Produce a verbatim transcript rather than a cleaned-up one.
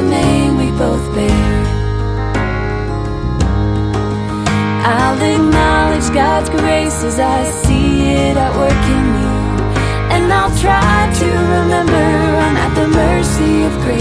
the name we both bear. I'll acknowledge God's grace as I see it at work in you, and I'll try to remember I'm at the mercy of grace.